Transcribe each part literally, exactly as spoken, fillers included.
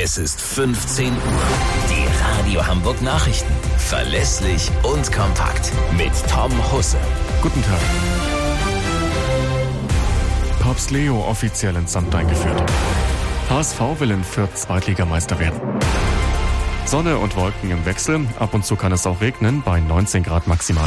Es ist fünfzehn Uhr. Die Radio Hamburg Nachrichten. Verlässlich und kompakt. Mit Tom Husse. Guten Tag. Papst Leo offiziell ins Amt eingeführt. H S V will in Fürth Zweitligameister werden. Sonne und Wolken im Wechsel. Ab und zu kann es auch regnen, bei neunzehn Grad maximal.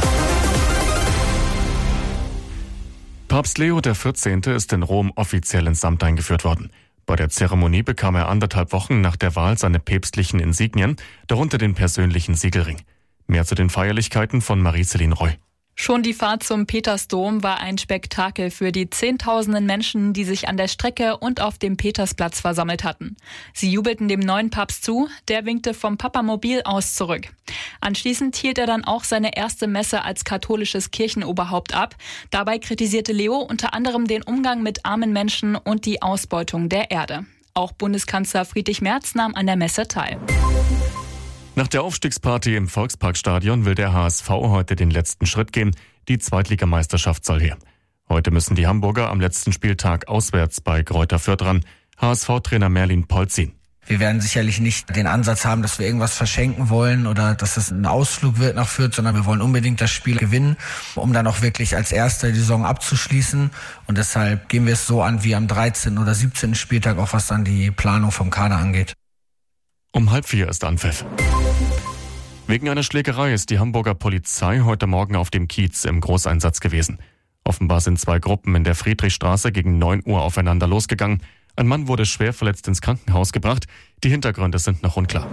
Papst Leo der vierzehnte ist in Rom offiziell ins Amt eingeführt worden. Bei der Zeremonie bekam er anderthalb Wochen nach der Wahl seine päpstlichen Insignien, darunter den persönlichen Siegelring. Mehr zu den Feierlichkeiten von Marie-Céline Roy. Schon die Fahrt zum Petersdom war ein Spektakel für die Zehntausenden Menschen, die sich an der Strecke und auf dem Petersplatz versammelt hatten. Sie jubelten dem neuen Papst zu, der winkte vom Papamobil aus zurück. Anschließend hielt er dann auch seine erste Messe als katholisches Kirchenoberhaupt ab. Dabei kritisierte Leo unter anderem den Umgang mit armen Menschen und die Ausbeutung der Erde. Auch Bundeskanzler Friedrich Merz nahm an der Messe teil. Nach der Aufstiegsparty im Volksparkstadion will der H S V heute den letzten Schritt gehen. Die Zweitligameisterschaft soll her. Heute müssen die Hamburger am letzten Spieltag auswärts bei Greuther Fürth ran. H S V-Trainer Merlin Polzin. Wir werden sicherlich nicht den Ansatz haben, dass wir irgendwas verschenken wollen oder dass es ein Ausflug wird nach Fürth, sondern wir wollen unbedingt das Spiel gewinnen, um dann auch wirklich als Erster die Saison abzuschließen. Und deshalb gehen wir es so an wie am dreizehnten oder siebzehnten Spieltag, auch was dann die Planung vom Kader angeht. Um halb vier ist Anpfiff. Wegen einer Schlägerei ist die Hamburger Polizei heute Morgen auf dem Kiez im Großeinsatz gewesen. Offenbar sind zwei Gruppen in der Friedrichstraße gegen neun Uhr aufeinander losgegangen. Ein Mann wurde schwer verletzt ins Krankenhaus gebracht. Die Hintergründe sind noch unklar.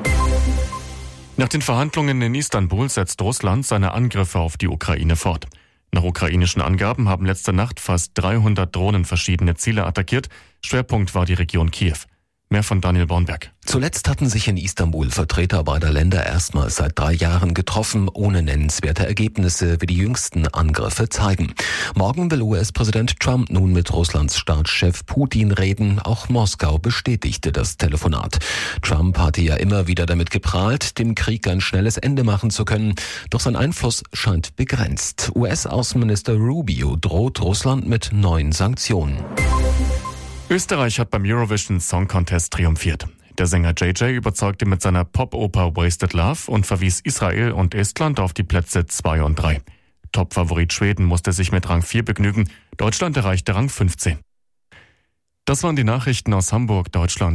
Nach den Verhandlungen in Istanbul setzt Russland seine Angriffe auf die Ukraine fort. Nach ukrainischen Angaben haben letzte Nacht fast dreihundert Drohnen verschiedene Ziele attackiert. Schwerpunkt war die Region Kiew. Mehr von Daniel Bornberg. Zuletzt hatten sich in Istanbul Vertreter beider Länder erstmals seit drei Jahren getroffen, ohne nennenswerte Ergebnisse, wie die jüngsten Angriffe zeigen. Morgen will U S-Präsident Trump nun mit Russlands Staatschef Putin reden. Auch Moskau bestätigte das Telefonat. Trump hatte ja immer wieder damit geprahlt, dem Krieg ein schnelles Ende machen zu können. Doch sein Einfluss scheint begrenzt. U S-Außenminister Rubio droht Russland mit neuen Sanktionen. Österreich hat beim Eurovision Song Contest triumphiert. Der Sänger J J überzeugte mit seiner Pop-Oper Wasted Love und verwies Israel und Estland auf die Plätze zwei und drei. Top-Favorit Schweden musste sich mit Rang vier begnügen. Deutschland erreichte Rang fünfzehn. Das waren die Nachrichten aus Hamburg, Deutschland.